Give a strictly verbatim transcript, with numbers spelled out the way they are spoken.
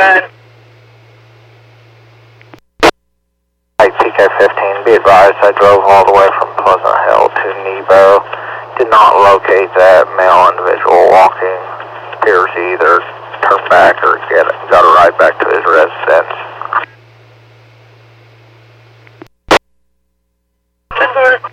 ahead. P K fifteen, be advised I drove all the way from Pleasant Hill to Nebo. Did not locate that male individual walking. Appears he either turned back or get, got a ride back to his residence. ten four.